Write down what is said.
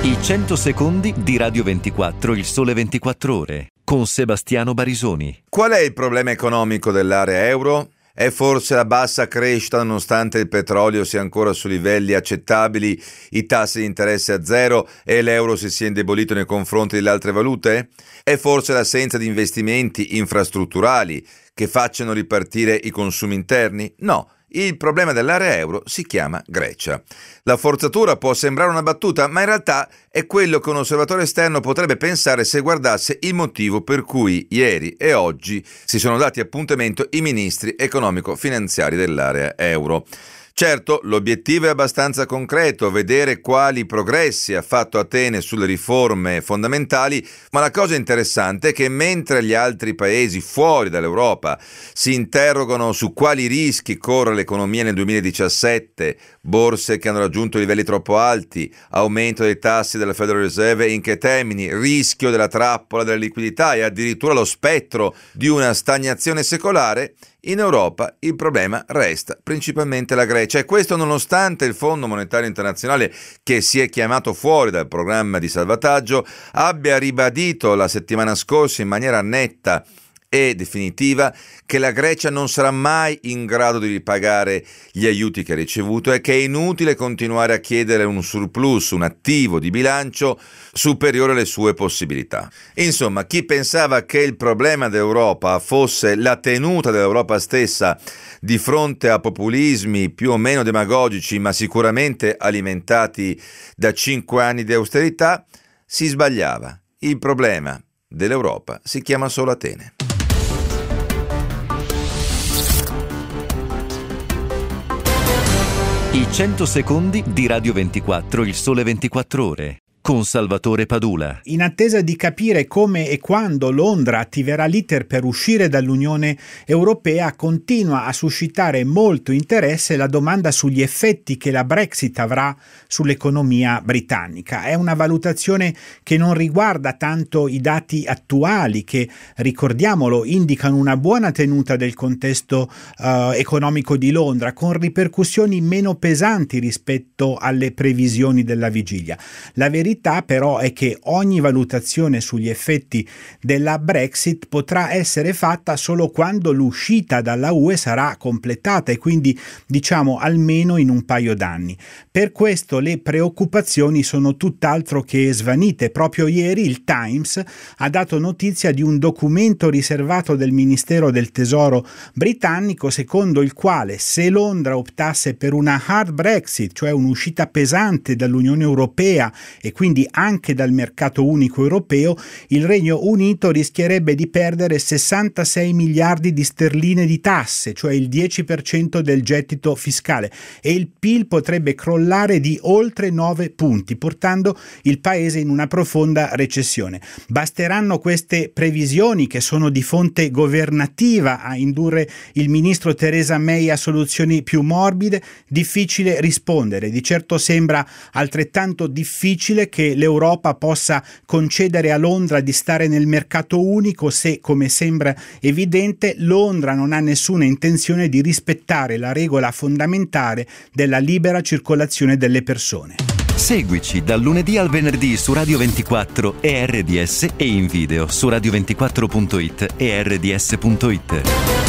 I 100 secondi di Radio 24, il Sole 24 Ore, con Sebastiano Barisoni. Qual è il problema economico dell'area euro? È forse la bassa crescita nonostante il petrolio sia ancora su livelli accettabili, i tassi di interesse a zero e l'euro si sia indebolito nei confronti delle altre valute? È forse l'assenza di investimenti infrastrutturali che facciano ripartire i consumi interni? No. Il problema dell'area euro si chiama Grecia. La forzatura può sembrare una battuta, ma in realtà è quello che un osservatore esterno potrebbe pensare se guardasse il motivo per cui ieri e oggi si sono dati appuntamento i ministri economico-finanziari dell'area euro. Certo, l'obiettivo è abbastanza concreto, vedere quali progressi ha fatto Atene sulle riforme fondamentali, ma la cosa interessante è che mentre gli altri paesi fuori dall'Europa si interrogano su quali rischi corre l'economia nel 2017, borse che hanno raggiunto livelli troppo alti, aumento dei tassi della Federal Reserve in che termini, rischio della trappola della liquidità e addirittura lo spettro di una stagnazione secolare, in Europa il problema resta principalmente la Grecia, e questo nonostante il Fondo Monetario Internazionale, che si è chiamato fuori dal programma di salvataggio, abbia ribadito la settimana scorsa in maniera netta e definitiva che la Grecia non sarà mai in grado di ripagare gli aiuti che ha ricevuto e che è inutile continuare a chiedere un surplus, un attivo di bilancio superiore alle sue possibilità. Insomma, chi pensava che il problema d'Europa fosse la tenuta dell'Europa stessa di fronte a populismi più o meno demagogici, ma sicuramente alimentati da 5 anni di austerità, si sbagliava. Il problema dell'Europa si chiama solo Atene. I 100 secondi di Radio 24, il Sole 24 Ore, con Salvatore Padula. In attesa di capire come e quando Londra attiverà l'iter per uscire dall'Unione Europea, continua a suscitare molto interesse la domanda sugli effetti che la Brexit avrà sull'economia britannica. È una valutazione che non riguarda tanto i dati attuali che, ricordiamolo, indicano una buona tenuta del contesto economico di Londra, con ripercussioni meno pesanti rispetto alle previsioni della vigilia. La verità però è che ogni valutazione sugli effetti della Brexit potrà essere fatta solo quando l'uscita dalla UE sarà completata, e quindi diciamo almeno in un paio d'anni. Per questo le preoccupazioni sono tutt'altro che svanite. Proprio ieri il Times ha dato notizia di un documento riservato del Ministero del Tesoro britannico, secondo il quale se Londra optasse per una hard Brexit, cioè un'uscita pesante dall'Unione Europea e quindi anche dal mercato unico europeo, il Regno Unito rischierebbe di perdere 66 miliardi di sterline di tasse, cioè il 10% del gettito fiscale, e il PIL potrebbe crollare di oltre 9 punti, portando il paese in una profonda recessione. Basteranno queste previsioni, che sono di fonte governativa, a indurre il ministro Theresa May a soluzioni più morbide? Difficile rispondere. Di certo sembra altrettanto difficile che l'Europa possa concedere a Londra di stare nel mercato unico se, come sembra evidente, Londra non ha nessuna intenzione di rispettare la regola fondamentale della libera circolazione delle persone. Seguici dal lunedì al venerdì su Radio 24 e RDS, e in video su radio24.it e rds.it.